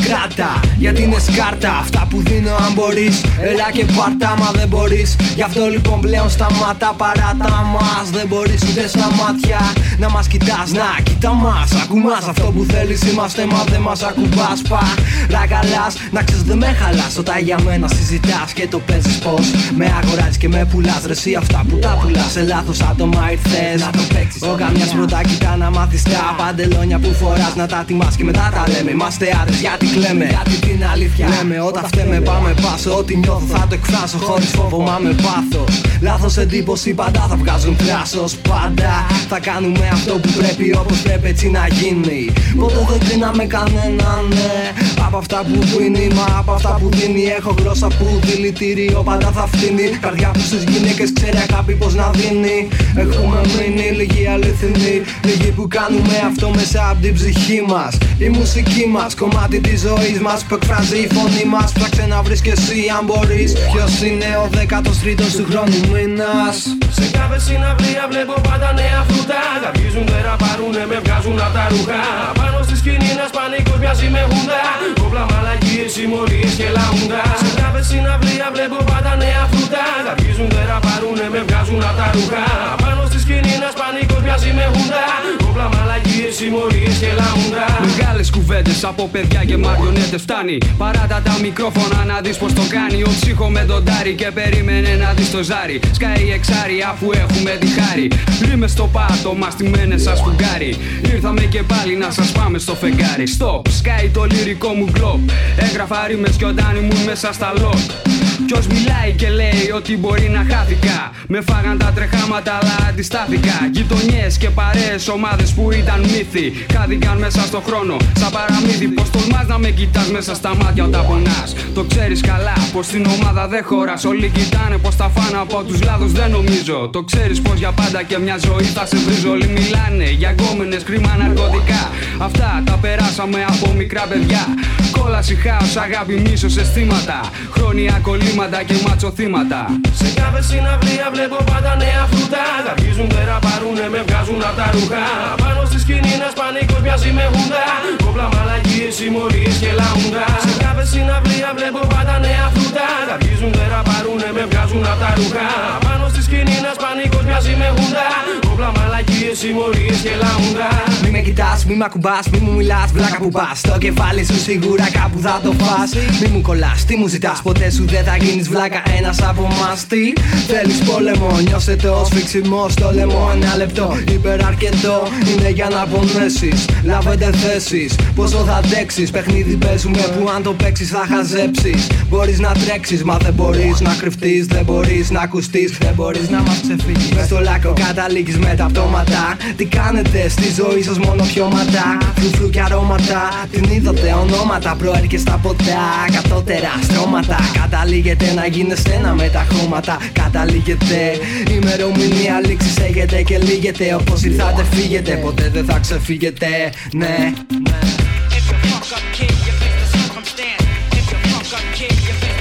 κράτα, γιατί είναι σκάρτα αυτά που δίνω αν μπορείς. Έλα και πάρτα, μα δεν μπορείς. Γι' αυτό λοιπόν πλέον σταμάτα, παράτα μας. Δεν μπορείς ούτε στα μάτια να μας κοιτάς. Να, κοίτα μας, ακού μας. Αυτό που θέλεις είμαστε, μα δεν μας ακουμπάς. Παρακαλάς, να ξέρεις δεν με χαλάς. Όταν για μένα συζητάς και το παίζεις πως με αγοράζεις και με πουλάς. Ρε εσύ αυτά που τα πουλάς σε λάθος άτομα ήρθες να το παίξεις. Ο καμιάς πρώτα κοιτά να μάθεις τα παντελόνια που φοράς. Να τα τιμάς και μετά τα λέμε. Είμαστε άντρες γιατί κλαίμε, γιατί την αλήθεια λέμε. Όταν φταίμε πάμε πάσο. Ό,τι νιώθω θα το εκφράσω χωρίς φόβο μα με πάθος. Λάθος εντύπωση πάντα θα βγάζουν θράσος. Πάντα θα κάνουμε αυτό που πρέπει όπως πρέπει έτσι να γίνει. Ποτέ δεν κρίναμε κανέναν, ναι. Από αυτά που δίνει, μα από αυτά που δίνει. Έχω γλώσσα που δηλητήριο πάντα θα φτύνει. Καρδιά που στις γυναίκες ξέρει αγάπη πως να δίνει. Έχουμε μείνει λίγοι αληθινοί. Λίγοι που κάνουμε αυτό μέσα από την ψυχή μας. Η μουσική μας, κομμάτι της ζωής μας που εκφράζει η φωνή μας. Ψάξε να βρεις κι εσύ αν μπορείς. Ποιος είναι ο 13ος του χρόνου μήνας. Σε κάθε συναυλία βλέπω πάντα νέα φρούτα. Γαργίζουν, δεν ραπαρούνε, με βγάζουν απ' τα ρούχα. Πάνω στη σκηνή ένας πανίκος μοιάζει με χούντα. Κόμπλα, μαλακίες, συμμορίες και λαούντα. Σε κάθε συναυλία βλέπω πάντα νέα φρούτα. Γαργίζουν, δεν ραπαρούνε, με βγάζουν απ' τα ρούχα. Πάνω στη σκηνή ένας πανίκος μοιάζει με χούντα. Κόμπλα, μαλακίες, συμμορίες και λαούντα. Μεγάλες κουβέντες από παιδιά και μαριονέτες φτάνει. Παράτα τα μικρόφωνα να δεις πως το κάνει. Ο ψύχο με τον τάρι και περίμενε να δεις το ζάρι. Σκάει εξάρι αφού έχουμε τη χάρη. Ρίμες στο πάτωμα στημένες σαν σφουγγάρι. Ήρθαμε και πάλι να σας πάμε στο φεγγάρι. Stop, σκάει το λυρικό μου γκλοπ. Έγραφα ρίμες κι όταν ήμουν μέσα στα λοκ. Ποιος μιλάει και λέει ότι μπορεί να χάθηκα. Με φάγαν τα τρεχάματα αλλά αντιστάθηκα. Γειτονιές και παρέες, ομάδες που ήταν μύθοι. Χάθηκαν μέσα στο χρόνο σαν παραμύθι. Πως τολμάς να με κοιτάς μέσα στα μάτια όταν πονάς. Το ξέρεις καλά πως στην ομάδα δεν χωράς. Όλοι κοιτάνε πως τα φάνα από τους λάθος δεν νομίζω. Το ξέρεις πως για πάντα και μια ζωή θα σε βρίζω. Όλοι μιλάνε για γκόμενες, κρίμα, ναρκωτικά. Αυτά τα περάσαμε από μικρά παιδιά. Κόλαση, χάος, αγάπη, μίσος, αισθήματα. Χρόνια κολλήματα και ματσοθήματα. Σε κάθε συναυλία βλέπω πάντα νέα φρούτα. Γαργίζουν, δεν ραπαρούνε, με βγάζουν απ' τα ρούχα. Πάνω στη σκηνή ένας πανίκος μοιάζει με χούντα. Κόμπλα, μαλακίες, συμμορίες και λαούντα. Σε κάθε συναυλία βλέπω πάντα νέα φρούτα. Γαργίζουν, δεν ραπαρούνε, με βγάζουν απ' τα ρούχα. Πάνω στη σκηνή ένας πανίκος μοιάζει με χούντα. Κόμπλα, μαλακίες, συμμορίες και λαούντα. Μη με κοιτάς, μη μ' ακουμπάς, μη μου μιλάς, βλάκα που πας. Το κεφάλι σου σίγουρα κάπου θα το φας. Μη μου κολλάς, τι μου ζητάς, ποτέ σου δεν θα γίνεις βλάκα ένας από μας. Τι θέλεις πόλεμο, νιώσε το σφίξιμο στο λαιμό. Ένα λεπτό, υπεραρκετό είναι για να πονέσεις. Λάβετε θέσεις, πόσο θα αντέξεις. Παιχνίδι παίζουμε που αν το παίξεις θα χαζέψεις. Μπορείς να τρέξεις, μα δεν μπορείς να κρυφτείς. Δεν μπορείς να ακουστείς, δεν μπορείς να μας ξεφύγεις. Μες στο λάκκο καταλήγεις με τα πτώματα. Τι κάνετε στη ζωή σας μόνο πιώματα. Φλουφλου και αρώματα, την είδατε ονόματα. Προέρχεστε από τα κατώτερα στρώματα. Καταλήγετε να γίνεστε ένα με τα χρώματα. Καταλήγετε, ημερομηνία λήξης έχετε και λύγετε. Όπως ήρθατε φύγετε, ποτέ δεν θα ξεφύγετε. Ναι.